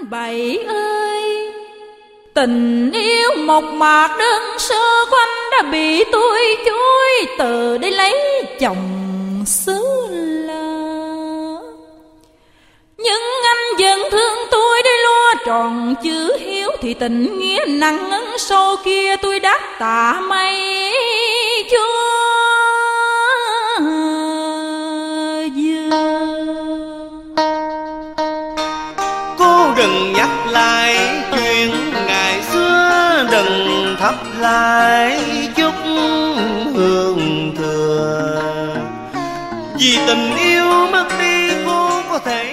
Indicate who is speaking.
Speaker 1: bảy ơi, tình yêu một mạc đơn sơ của anh đã bị tôi chối. Từ đây lấy chồng xứ lạ, nhưng anh vẫn thương tôi để lo tròn chữ hiếu. Thì tình nghĩa nặng ấn sâu kia tôi đáp tạ mây chúa dương.
Speaker 2: Cô đừng nhắc lại chuyện ngày xưa, đừng thắp lại chút hương thừa. Vì tình yêu mất đi cô có thể